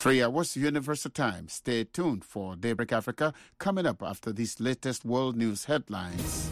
3 hours Universal Time. Stay tuned for Daybreak Africa coming up after these latest world news headlines.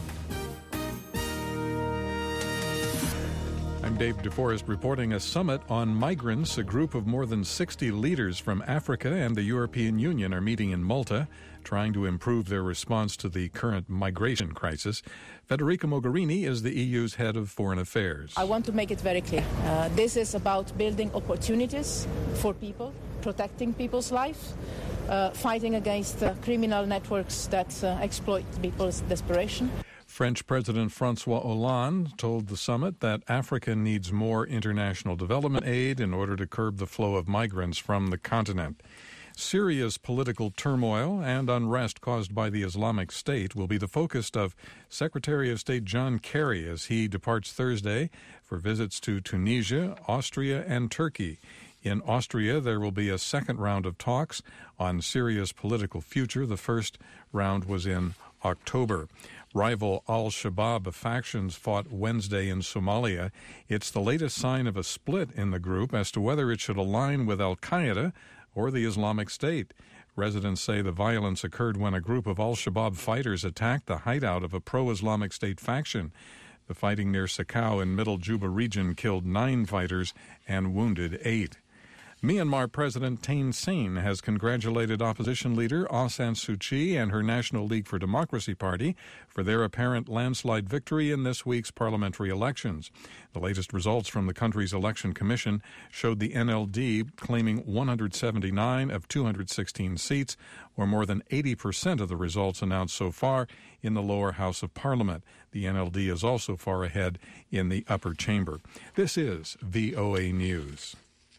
I'm Dave DeForest reporting a summit on migrants. A group of more than 60 leaders from Africa and the European Union are meeting in Malta, trying to improve their response to the current migration crisis. Federica Mogherini is the EU's head of foreign affairs. I want to make it very clear. This is about building opportunities for people, protecting people's lives, fighting against criminal networks that exploit people's desperation. French President François Hollande told the summit that Africa needs more international development aid in order to curb the flow of migrants from the continent. Syria's political turmoil and unrest caused by the Islamic State will be the focus of Secretary of State John Kerry as he departs Thursday for visits to Tunisia, Austria, and Turkey. In Austria, there will be a second round of talks on Syria's political future. The first round was in October. Rival al-Shabaab factions fought Wednesday in Somalia. It's the latest sign of a split in the group as to whether it should align with al-Qaeda or the Islamic State. Residents say the violence occurred when a group of al-Shabaab fighters attacked the hideout of a pro-Islamic State faction. The fighting near Sakau in Middle Juba region killed 9 fighters and wounded 8. Myanmar President Thein Sein has congratulated opposition leader Aung San Suu Kyi and her National League for Democracy party for their apparent landslide victory in this week's parliamentary elections. The latest results from the country's election commission showed the NLD claiming 179 of 216 seats, or more than 80% of the results announced so far in the lower house of parliament. The NLD is also far ahead in the upper chamber. This is VOA News.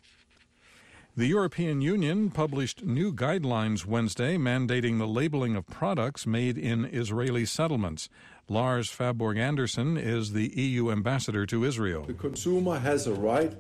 The European Union published new guidelines Wednesday mandating the labeling of products made in Israeli settlements. Lars Fabborg Andersen is the EU ambassador to Israel. The consumer has a right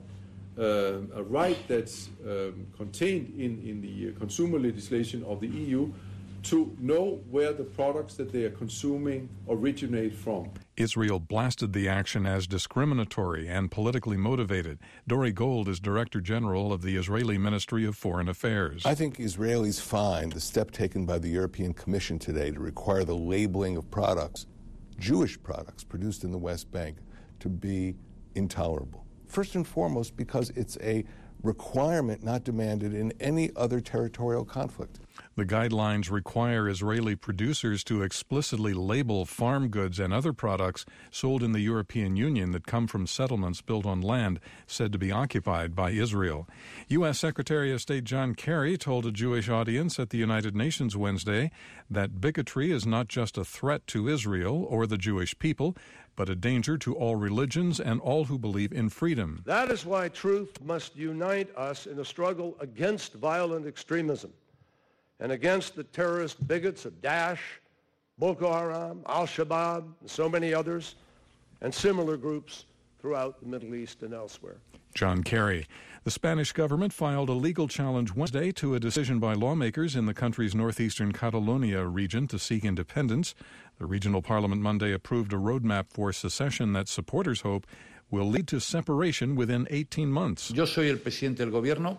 that's contained in the consumer legislation of the EU to know where the products that they are consuming originate from. Israel blasted the action as discriminatory and politically motivated. Dori Gold is Director General of the Israeli Ministry of Foreign Affairs. I think Israelis find the step taken by the European Commission today to require the labeling of products, Jewish products produced in the West Bank, to be intolerable. First and foremost, because it's a requirement not demanded in any other territorial conflict. The guidelines require Israeli producers to explicitly label farm goods and other products sold in the European Union that come from settlements built on land said to be occupied by Israel. U.S. Secretary of State John Kerry told a Jewish audience at the United Nations Wednesday that bigotry is not just a threat to Israel or the Jewish people, but a danger to all religions and all who believe in freedom. That is why truth must unite us in a struggle against violent extremism and against the terrorist bigots of Daesh, Boko Haram, al-Shabaab, and so many others, and similar groups throughout the Middle East and elsewhere. John Kerry. The Spanish government filed a legal challenge Wednesday to a decision by lawmakers in the country's northeastern Catalonia region to seek independence. The regional parliament Monday approved a roadmap for secession that supporters hope will lead to separation within 18 months. Yo soy el presidente del gobierno.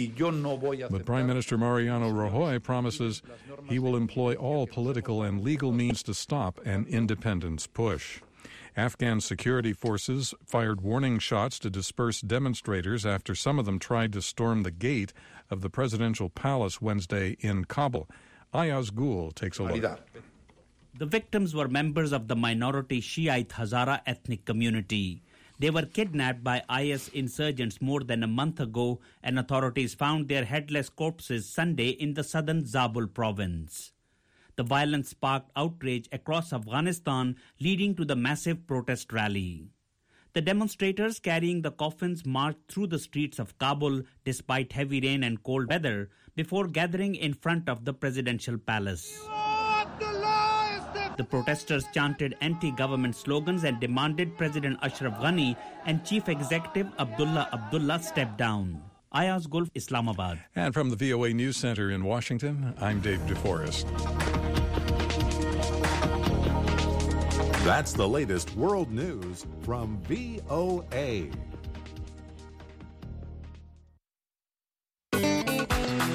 But Prime Minister Mariano Rajoy promises he will employ all political and legal means to stop an independence push. Afghan security forces fired warning shots to disperse demonstrators after some of them tried to storm the gate of the presidential palace Wednesday in Kabul. Ayaz Gul takes a look. The victims were members of the minority Shiite Hazara ethnic community. They were kidnapped by IS insurgents more than a month ago, and authorities found their headless corpses Sunday in the southern Zabul province. The violence sparked outrage across Afghanistan, leading to the massive protest rally. The demonstrators carrying the coffins marched through the streets of Kabul despite heavy rain and cold weather before gathering in front of the presidential palace. The protesters chanted anti-government slogans and demanded President Ashraf Ghani and Chief Executive Abdullah Abdullah step down. Ayaz Gul, Islamabad. And from the VOA News Center in Washington, I'm Dave DeForest. That's the latest world news from VOA.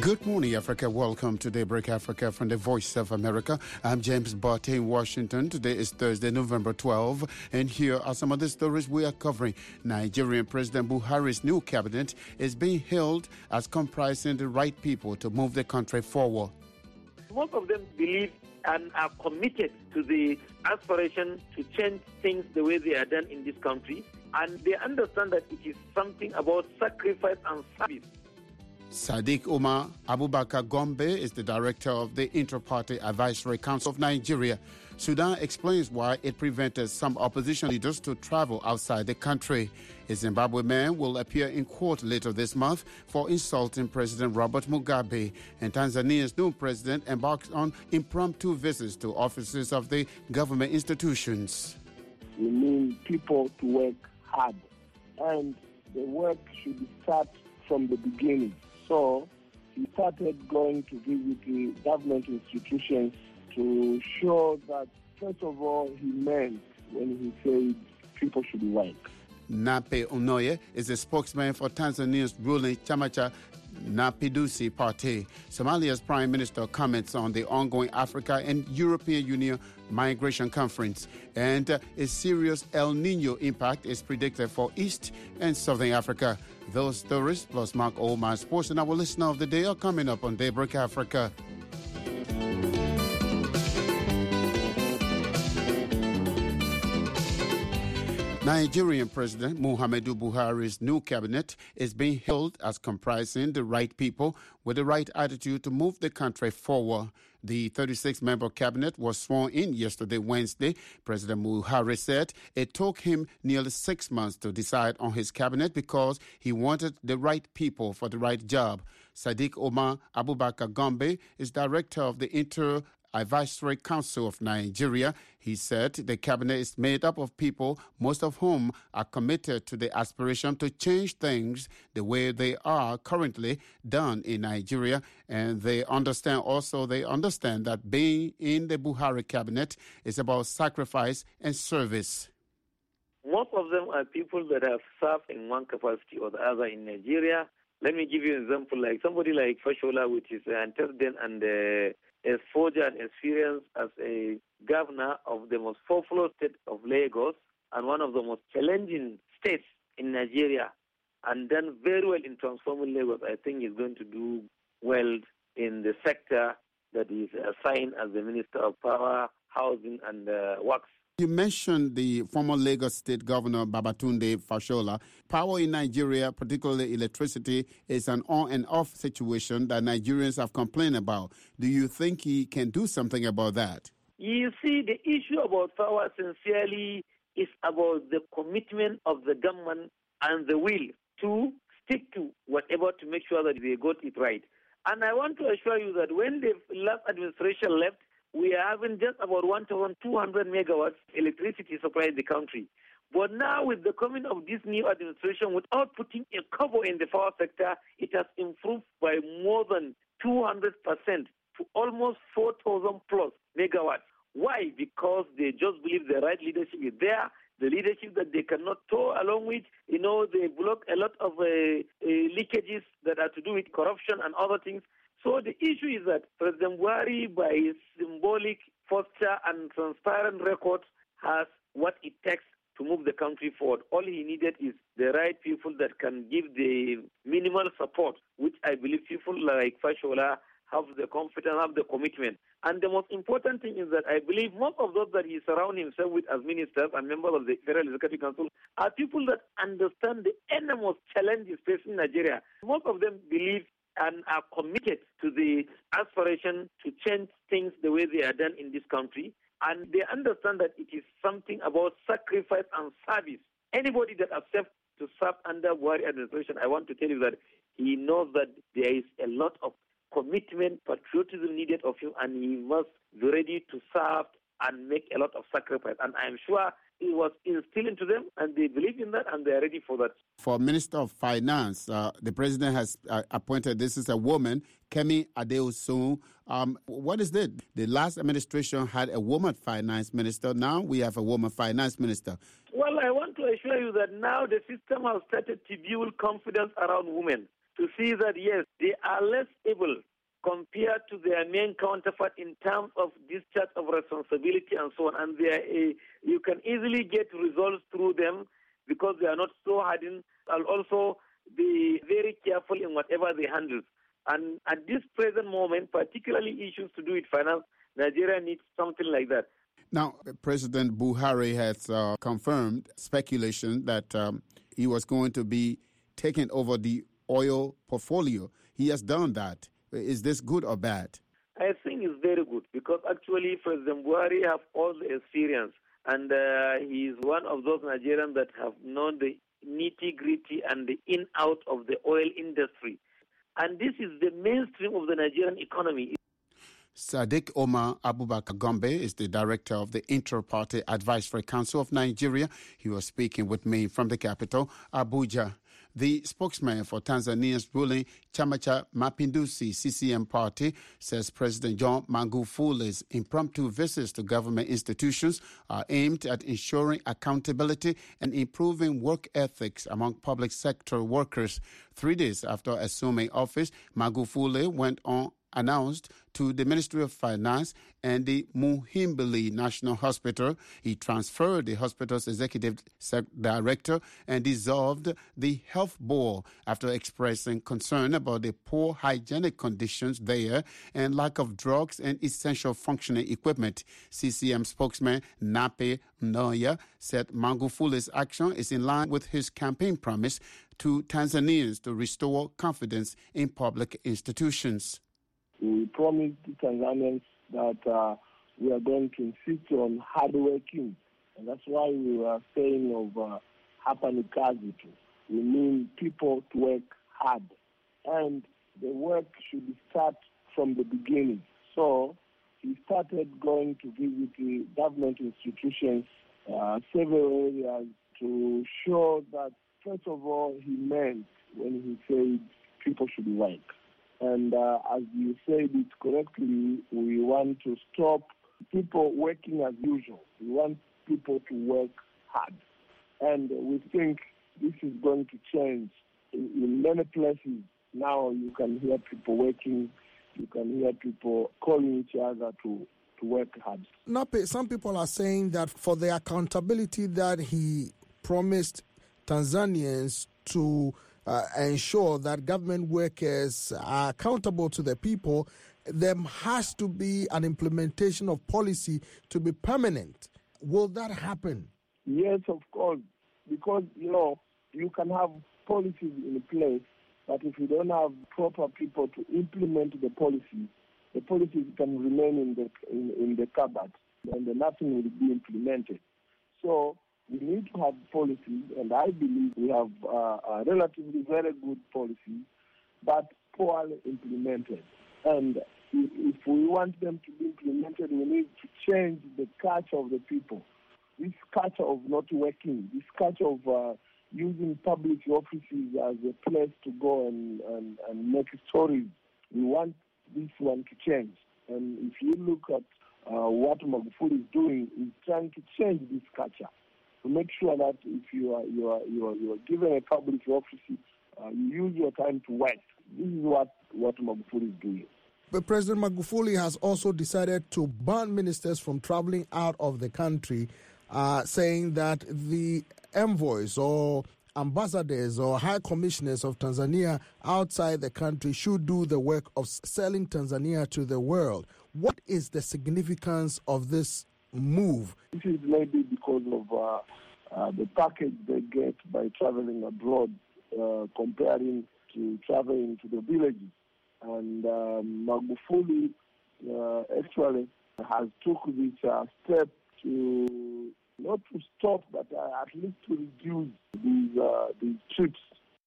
Good morning, Africa. Welcome to Daybreak Africa from the Voice of America. I'm James Barty in Washington. Today is Thursday, November 12, and here are some of the stories we are covering. Nigerian President Buhari's new cabinet is being hailed as comprising the right people to move the country forward. Most of them believe and are committed to the aspiration to change things the way they are done in this country, and they understand that it is something about sacrifice and service. Sadiq Umar Abubakar Gombe is the director of the Inter-Party Advisory Council of Nigeria. Sudan explains why it prevented some opposition leaders to travel outside the country. A Zimbabwe man will appear in court later this month for insulting President Robert Mugabe. And Tanzania's new president embarks on impromptu visits to offices of the government institutions. We need people to work hard, and the work should start from the beginning. So he started going to visit the government institutions to show that, first of all, he meant when he said people should work. Nape Unoye is a spokesman for Tanzania's ruling Chamacha Mapinduzi Party. Somalia's Prime Minister comments on the ongoing Africa and European Union migration conference. And a serious El Nino impact is predicted for East and Southern Africa. Those stories, plus Mark Oldman Sports and our listener of the day, are coming up on Daybreak Africa. Nigerian President Muhammadu Buhari's new cabinet is being hailed as comprising the right people with the right attitude to move the country forward. The 36-member cabinet was sworn in yesterday, Wednesday. President Buhari said it took him nearly 6 months to decide on his cabinet because he wanted the right people for the right job. Sadiq Umar Abubakar Gombe is director of the Inter-Advisory Council of Nigeria. He said the cabinet is made up of people, most of whom are committed to the aspiration to change things the way they are currently done in Nigeria. And they understand that being in the Buhari cabinet is about sacrifice and service. Most of them are people that have served in one capacity or the other in Nigeria. Let me give you an example, like somebody like Fashola, which is an antecedent and a forger and experience as a governor of the most populous state of Lagos and one of the most challenging states in Nigeria, and done very well in transforming Lagos. I think he's going to do well in the sector that is assigned as the Minister of Power, Housing and Works. You mentioned the former Lagos State Governor Babatunde Fashola. Power in Nigeria, particularly electricity, is an on and off situation that Nigerians have complained about. Do you think he can do something about that? You see, the issue about power sincerely is about the commitment of the government and the will to stick to whatever to make sure that they got it right. And I want to assure you that when the last administration left, we are having just about 1,200 megawatts electricity supply in the country. But now with the coming of this new administration, without putting a cover in the power sector, it has improved by more than 200% to almost 4,000 plus megawatts. Why? Because they just believe the right leadership is there, the leadership that they cannot tow along with. You know, they block a lot of leakages that are to do with corruption and other things. So the issue is that President Buhari, by his symbolic posture and transparent record, has what it takes to move the country forward. All he needed is the right people that can give the minimal support, which I believe people like Fashola have the confidence, have the commitment. And the most important thing is that I believe most of those that he surrounds himself with as ministers and members of the Federal Executive Council are people that understand the enormous challenges facing Nigeria. Most of them believe and are committed to the aspiration to change things the way they are done in this country. And they understand that it is something about sacrifice and service. Anybody that accepts to serve under Buhari administration, I want to tell you that he knows that there is a lot of commitment, patriotism needed of him, and he must be ready to serve and make a lot of sacrifice. And I am sure it was instilled into them, and they believe in that, and they are ready for that. For Minister of Finance, the president has appointed, this is a woman, Kemi Adeosun. What is it? The last administration had a woman finance minister. Now we have a woman finance minister. Well, I want to assure you that now the system has started to build confidence around women. to see that, yes, they are less able compared to their main counterpart in terms of discharge of responsibility and so on. And you can easily get results through them because they are not so hardened, and also be very careful in whatever they handle. And at this present moment, particularly issues to do with finance, Nigeria needs something like that. Now, President Buhari has confirmed speculation that he was going to be taking over the oil portfolio. He has done that. Is this good or bad? I think it's very good because actually President Buhari have all the experience, and he is one of those Nigerians that have known the nitty-gritty and the in-out of the oil industry. And this is the mainstream of the Nigerian economy. Sadiq Omar Abubakar Gombe is the director of the Inter-Party Advisory Council of Nigeria. He was speaking with me from the capital, Abuja. The spokesman for Tanzania's ruling Chama Mapinduzi CCM party says President John Magufuli's impromptu visits to government institutions are aimed at ensuring accountability and improving work ethics among public sector workers. 3 days after assuming office, Magufuli went on announced to the Ministry of Finance and the Muhimbili National Hospital. He transferred the hospital's executive director and dissolved the health board after expressing concern about the poor hygienic conditions there and lack of drugs and essential functioning equipment. CCM spokesman Nape Mnoya said Magufuli's action is in line with his campaign promise to Tanzanians to restore confidence in public institutions. We promised the Tanzanians that we are going to insist on hard working, and that's why we were saying of hapani kazi tu. We mean people to work hard, and the work should start from the beginning. So he started going to visit the government institutions, several areas, to show that, first of all, he meant when he said people should work. And as you said it correctly, we want to stop people working as usual. We want people to work hard. And we think this is going to change. In many places now you can hear people working, you can hear people calling each other to work hard. Nape, some people are saying that for the accountability that he promised Tanzanians to ensure that government workers are accountable to the people, there has to be an implementation of policy to be permanent. Will that happen? Yes, of course. Because, you can have policies in place, but if you don't have proper people to implement the policies can remain in the cupboard and nothing will be implemented. So we need to have policies, and I believe we have a relatively very good policy, but poorly implemented. And if we want them to be implemented, we need to change the culture of the people. This culture of not working, this culture of using public offices as a place to go and make stories, we want this one to change. And if you look at what Magufuli is doing, he's trying to change this culture, to make sure that if you are given a public office, you use your time to work. This is what Magufuli is doing. But President Magufuli has also decided to ban ministers from traveling out of the country, saying that the envoys or ambassadors or high commissioners of Tanzania outside the country should do the work of selling Tanzania to the world. What is the significance of this move? This is maybe because of the package they get by traveling abroad, comparing to traveling to the villages. And Magufuli actually has took this step to not to stop, but at least to reduce these trips.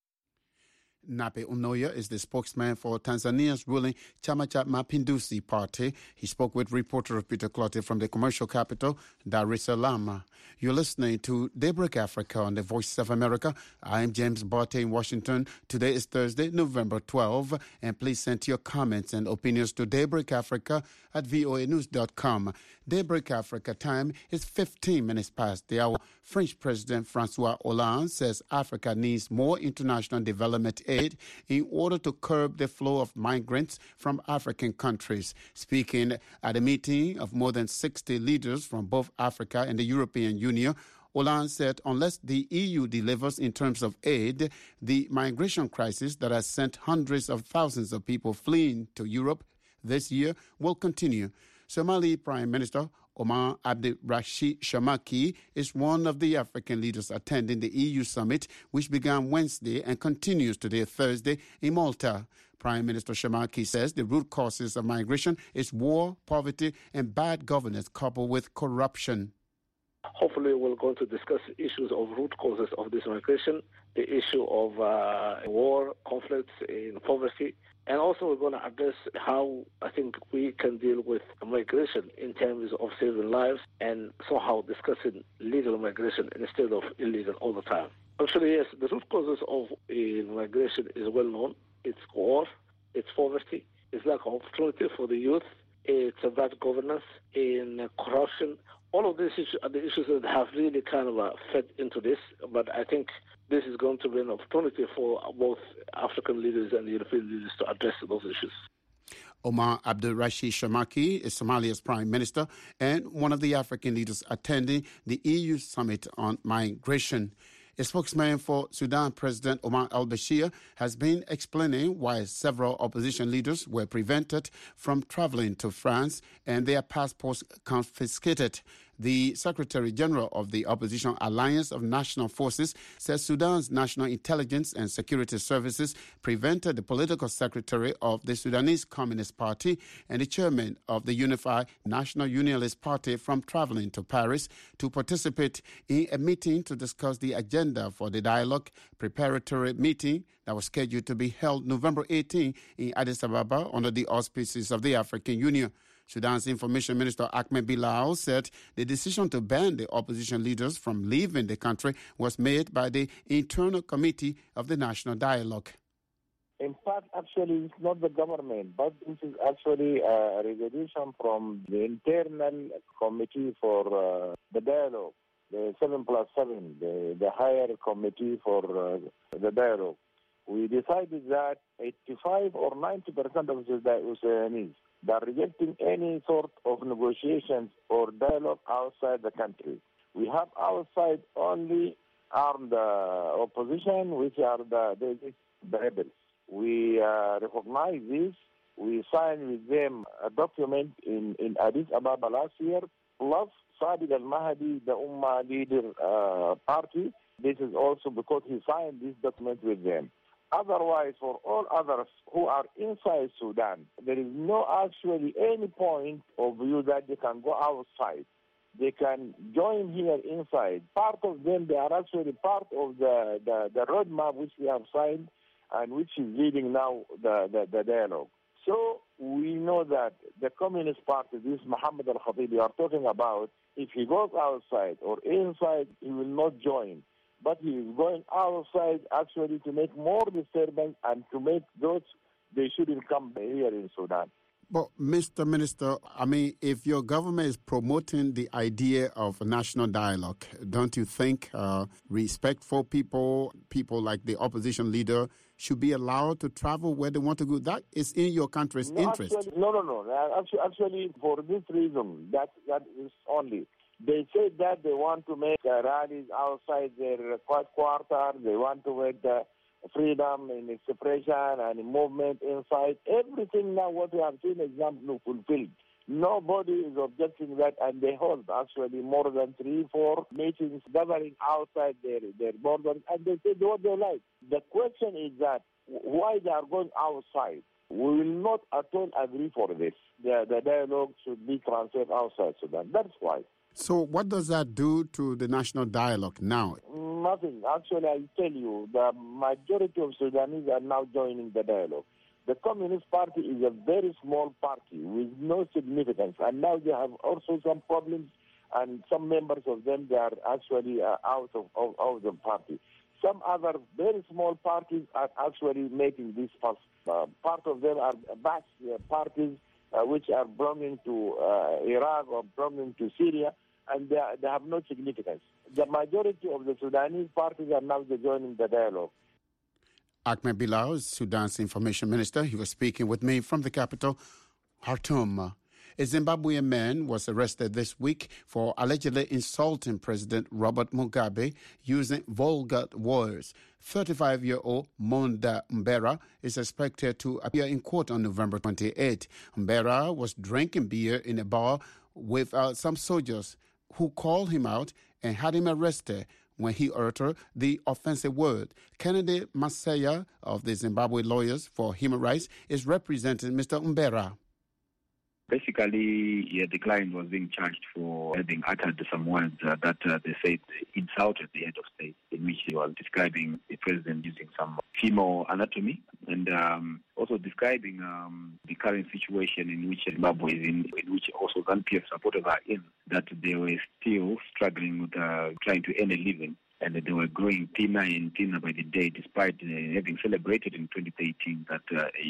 Nape Unoya is the spokesman for Tanzania's ruling Chama Mapinduzi party. He spoke with reporter Peter Clottey from the commercial capital, Dar es Salaam. You're listening to Daybreak Africa on the Voice of America. I'm James Barty in Washington. Today is Thursday, November 12, and please send your comments and opinions to Daybreak Africa at voanews.com. Daybreak Africa time is 15 minutes past the hour. French President Francois Hollande says Africa needs more international development aid aid in order to curb the flow of migrants from African countries. Speaking at a meeting of more than 60 leaders from both Africa and the European Union, Hollande said unless the EU delivers in terms of aid, the migration crisis that has sent hundreds of thousands of people fleeing to Europe this year will continue. Somali Prime Minister Omar Abdirashid Shamaki is one of the African leaders attending the EU summit, which began Wednesday and continues today, Thursday, in Malta. Prime Minister Shamaki says the root causes of migration is war, poverty, and bad governance coupled with corruption. Hopefully, we're going to discuss issues of root causes of this migration, the issue of war, conflicts, in poverty, and also we're going to address how I think we can deal with migration in terms of saving lives and somehow discussing legal migration instead of illegal all the time. Actually, yes, the root causes of migration is well known. It's war, it's poverty, it's lack of opportunity for the youth, it's bad governance, in corruption. All of these issues are the issues that have really kind of fed into this, but I think this is going to be an opportunity for both African leaders and European leaders to address those issues. Omar Abdirashid Shamaki is Somalia's prime minister and one of the African leaders attending the EU summit on migration. A spokesman for Sudan President Omar al-Bashir has been explaining why several opposition leaders were prevented from traveling to France and their passports confiscated. The Secretary General of the Opposition Alliance of National Forces says Sudan's National Intelligence and Security Services prevented the political secretary of the Sudanese Communist Party and the chairman of the Unified National Unionist Party from traveling to Paris to participate in a meeting to discuss the agenda for the dialogue preparatory meeting that was scheduled to be held November 18 in Addis Ababa under the auspices of the African Union. Sudan's Information Minister Ahmed Bilal said the decision to ban the opposition leaders from leaving the country was made by the Internal Committee of the National Dialogue. In fact, actually, it's not the government, but this is actually a resolution from the Internal Committee for the Dialogue, the 7+7, the higher committee for the dialogue. We decided that 85 or 90% of the Sudanese are rejecting any sort of negotiations or dialogue outside the country. We have outside only armed opposition, which are the rebels. We recognize this. We signed with them a document in Addis Ababa last year, plus Sadiq al-Mahdi, the Ummah leader party. This is also because he signed this document with them. Otherwise, for all others who are inside Sudan, there is no actually any point of view that they can go outside. They can join here inside. Part of them, they are actually part of the roadmap which we have signed and which is leading now the dialogue. So we know that the Communist Party, this Mohammed al-Khatib you are talking about, if he goes outside or inside, he will not join. But he is going outside actually to make more disturbance and to make those they shouldn't come here in Sudan. But, Mr. Minister, I mean, if your government is promoting the idea of a national dialogue, don't you think respectful people like the opposition leader, should be allowed to travel where they want to go? That is in your country's interest. No. Actually, for this reason, that is only. They say that they want to make rallies outside their quarter. They want to make the freedom in expression and movement inside. Everything now what we have seen is not fulfilled. Nobody is objecting that, and they hold actually more than 3-4 meetings gathering outside their borders, and they say what they like. The question is that why they are going outside. We will not at all agree for this. The dialogue should be transferred outside Sudan. That's why. So what does that do to the national dialogue now? Nothing. Actually, I tell you, the majority of Sudanese are now joining the dialogue. The Communist Party is a very small party with no significance, and now they have also some problems, and some members of them, they are actually out of the party. Some other very small parties are actually making this fuss. Part of them are Ba'ath parties, which are belonging to Iraq or belonging to Syria, and they have no significance. The majority of the Sudanese parties are now joining the dialogue. Ahmed Bilal is Sudan's information minister. He was speaking with me from the capital, Khartoum. A Zimbabwean man was arrested this week for allegedly insulting President Robert Mugabe using vulgar words. 35-year-old Monda Mbera is expected to appear in court on November 28. Mbera was drinking beer in a bar with some soldiers who called him out and had him arrested when he uttered the offensive word. Kennedy Masaya of the Zimbabwe Lawyers for Human Rights is representing Mr. Mbera. Basically, the client was being charged for having uttered some words that they said insulted the head of state, in which he was describing the president using some female anatomy and also describing the current situation in which Zimbabwe is in which also ZANU-PF supporters are in, that they were still struggling with trying to earn a living. And they were growing thinner and thinner by the day, despite having celebrated in 2018 that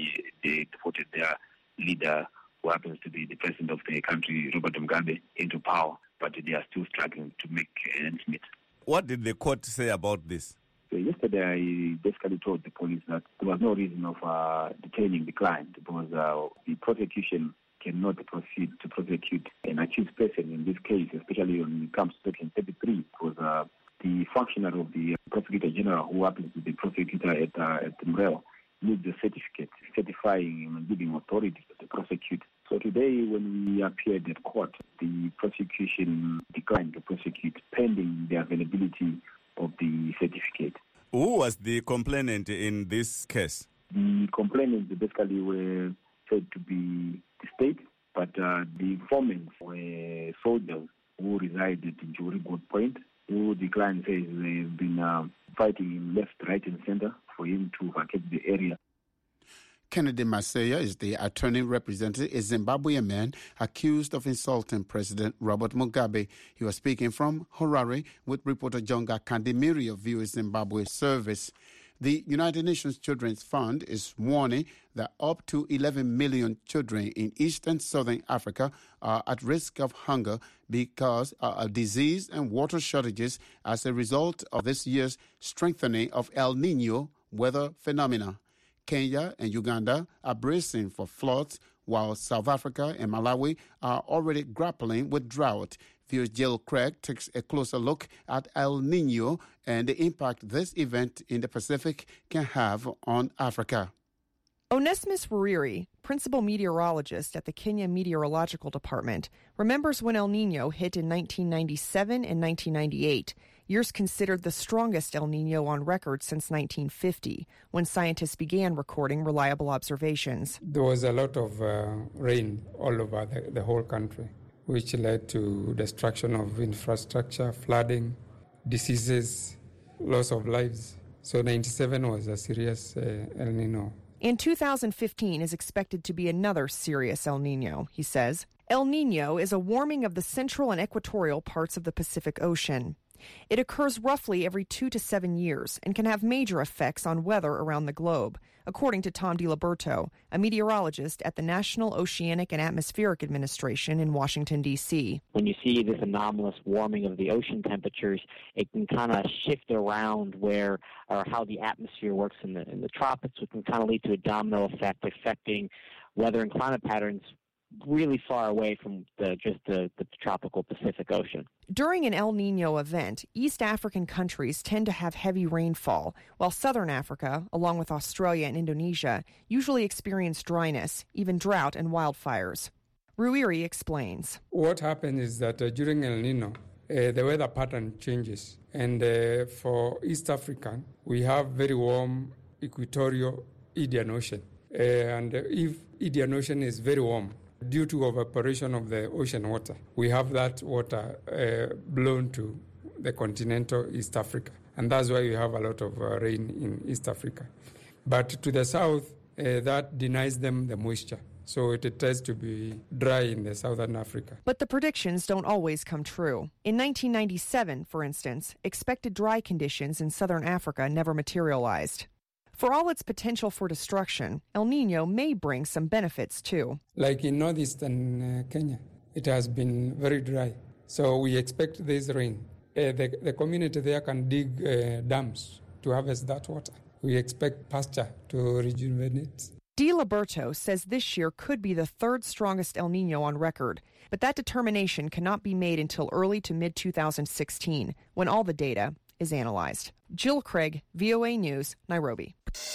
they devoted their leader, who happens to be the president of the country, Robert Mugabe, into power, but they are still struggling to make ends meet. What did the court say about this? So yesterday, I basically told the police that there was no reason of detaining the client because the prosecution cannot proceed to prosecute an accused person in this case, especially when it comes to Section 33, because the functionary of the prosecutor general, who happens to be the prosecutor at MREL, needs a certificate certifying and giving authority to prosecute. So today, when we appeared at court, the prosecution declined to prosecute pending the availability of the certificate. Who was the complainant in this case? The complainants basically were said to be the state, but the informants were soldiers who resided in Jury Gold Point, who the client says they've been fighting him left, right, and center for him to vacate the area. Kennedy Masaya is the attorney representing a Zimbabwean man accused of insulting President Robert Mugabe. He was speaking from Harare with reporter Jonga Kandimiri of VOA Zimbabwe Service. The United Nations Children's Fund is warning that up to 11 million children in East and Southern Africa are at risk of hunger because of disease and water shortages as a result of this year's strengthening of El Niño weather phenomena. Kenya and Uganda are bracing for floods, while South Africa and Malawi are already grappling with drought. VOA's Jill Craig takes a closer look at El Niño and the impact this event in the Pacific can have on Africa. Onesmus Wariri, principal meteorologist at the Kenya Meteorological Department, remembers when El Niño hit in 1997 and 1998, years considered the strongest El Niño on record since 1950, when scientists began recording reliable observations. There was a lot of rain all over the whole country, which led to destruction of infrastructure, flooding, diseases, loss of lives. So 97 was a serious El Niño. And 2015 is expected to be another serious El Niño, he says. El Niño is a warming of the central and equatorial parts of the Pacific Ocean. It occurs roughly every 2 to 7 years and can have major effects on weather around the globe, according to Tom DiLiberto, a meteorologist at the National Oceanic and Atmospheric Administration in Washington, D.C. When you see this anomalous warming of the ocean temperatures, it can kind of shift around where or how the atmosphere works in the tropics, which can kind of lead to a domino effect affecting weather and climate patterns really far away from the tropical Pacific Ocean. During an El Niño event, East African countries tend to have heavy rainfall, while Southern Africa, along with Australia and Indonesia, usually experience dryness, even drought and wildfires. Ruiri explains. What happens is that during El Niño, the weather pattern changes. And for East Africa, we have very warm equatorial Indian Ocean. And if Indian Ocean is very warm, due to evaporation of the ocean water, we have that water blown to the continental East Africa. And that's why we have a lot of rain in East Africa. But to the south, that denies them the moisture. So it tends to be dry in the southern Africa. But the predictions don't always come true. In 1997, for instance, expected dry conditions in southern Africa never materialized. For all its potential for destruction, El Niño may bring some benefits too. Like in northeastern Kenya, it has been very dry. So we expect this rain. The community there can dig dams to harvest that water. we expect pasture to rejuvenate. De Liberto says this year could be the third strongest El Nino on record, but that determination cannot be made until early to mid-2016, when all the data is analyzed. Jill Craig, VOA News, Nairobi.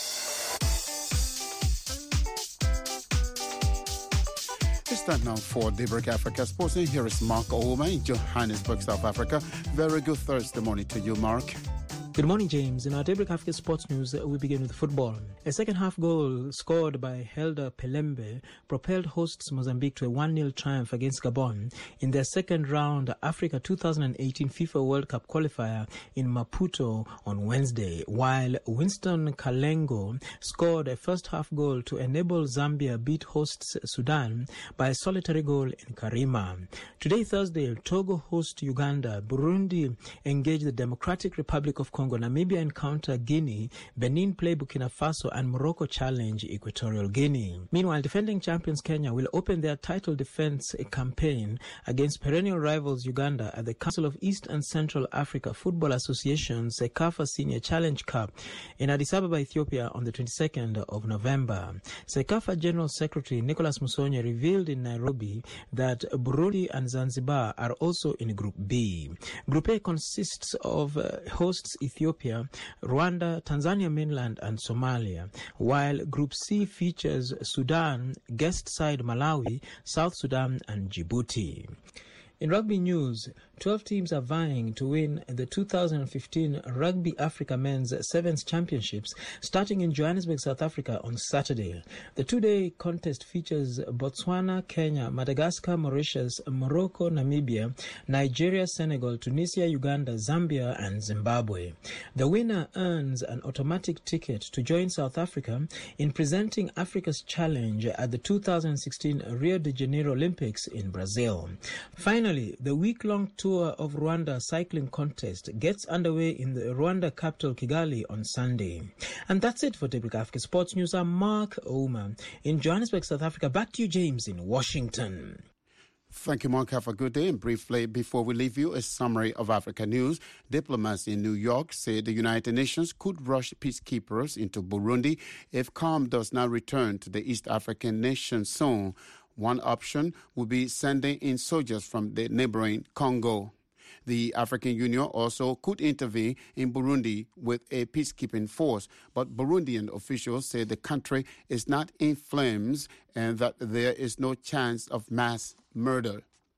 It's time now for Daybreak Africa Sports. And here is Mark Ouma in Johannesburg, South Africa. Very good Thursday morning to you, Mark. Good morning, James. In our Daybreak Africa Sports News, we begin with football. A second-half goal scored by Helder Pelembe propelled hosts Mozambique to a 1-0 triumph against Gabon in their second-round Africa 2018 FIFA World Cup qualifier in Maputo on Wednesday, while Winston Kalengo scored a first-half goal to enable Zambia beat hosts Sudan by a solitary goal in Karima. Today, Thursday, Togo host Uganda, Burundi engage the Democratic Republic of Congo, Namibia encounter Guinea, Benin play Burkina Faso, and Morocco challenge Equatorial Guinea. Meanwhile, defending champions Kenya will open their title defense campaign against perennial rivals Uganda at the Council of East and Central Africa Football Association's CECAFA Senior Challenge Cup in Addis Ababa, Ethiopia on the 22nd of November. CECAFA General Secretary Nicholas Musonye revealed in Nairobi that Burundi and Zanzibar are also in Group B. Group A consists of hosts Ethiopia, Rwanda, Tanzania mainland, and Somalia, while Group C features Sudan, guest side Malawi, South Sudan, and Djibouti. In rugby news, 12 teams are vying to win the 2015 Rugby Africa Men's Sevens Championships starting in Johannesburg, South Africa on Saturday. The two-day contest features Botswana, Kenya, Madagascar, Mauritius, Morocco, Namibia, Nigeria, Senegal, Tunisia, Uganda, Zambia, and Zimbabwe. The winner earns an automatic ticket to join South Africa in presenting Africa's challenge at the 2016 Rio de Janeiro Olympics in Brazil. Finally, the week-long tour of Rwanda cycling contest gets underway in the Rwanda capital Kigali on Sunday. And that's it for Daybreak Africa Sports News. I'm Mark Ouma in Johannesburg, South Africa. Back to you, James, in Washington. Thank you, Mark. Have a good day. And briefly, before we leave you, a summary of Africa news. Diplomats in New York say the United Nations could rush peacekeepers into Burundi if calm does not return to the East African nation soon. One option would be sending in soldiers from the neighboring Congo. The African Union also could intervene in Burundi with a peacekeeping force, but Burundian officials say the country is not in flames and that there is no chance of mass murder.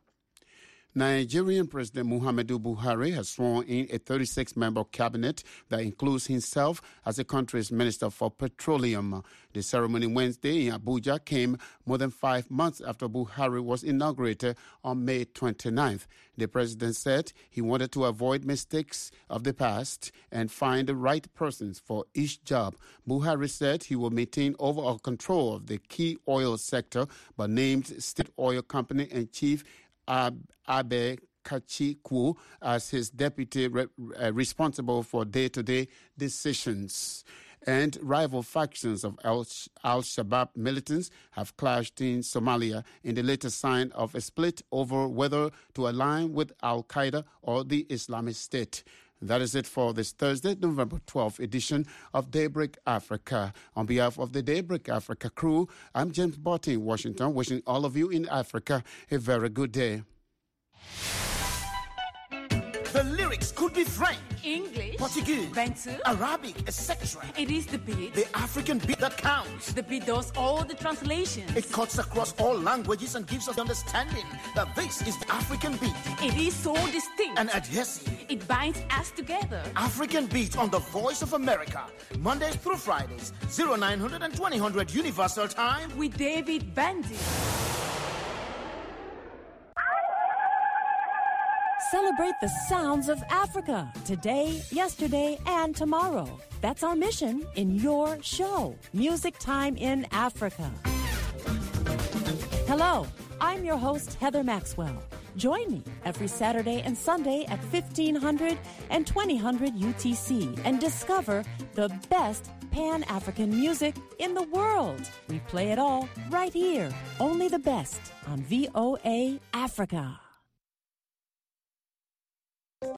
Nigerian President Muhammadu Buhari has sworn in a 36-member cabinet that includes himself as the country's Minister for Petroleum. The ceremony Wednesday in Abuja came more than 5 months after Buhari was inaugurated on May 29th. The president said he wanted to avoid mistakes of the past and find the right persons for each job. Buhari said he will maintain overall control of the key oil sector, but named State Oil Company and Chief Abe Kachikwu as his deputy responsible for day-to-day decisions. And rival factions of Al-Shabaab militants have clashed in Somalia in the latest sign of a split over whether to align with Al-Qaeda or the Islamic State. That is it for this Thursday, November 12th edition of Daybreak Africa. On behalf of the Daybreak Africa crew, I'm James Botti in Washington, wishing all of you in Africa a very good day. The lyrics could be French, English, Portuguese, Bantu, Arabic, etc. It is the beat. The African beat that counts. The beat does all the translations. It cuts across all languages and gives us the understanding that this is the African beat. It is so distinct and adhesive. It binds us together. African beat on the Voice of America, Mondays through Fridays, 0900 and 2000 Universal Time with David Bandy. Celebrate the sounds of Africa today, yesterday, and tomorrow. That's our mission in your show, Music Time in Africa. Hello, I'm your host, Heather Maxwell. Join me every Saturday and Sunday at 1500 and 2000 UTC and discover the best Pan-African music in the world. We play it all right here. Only the best on VOA Africa.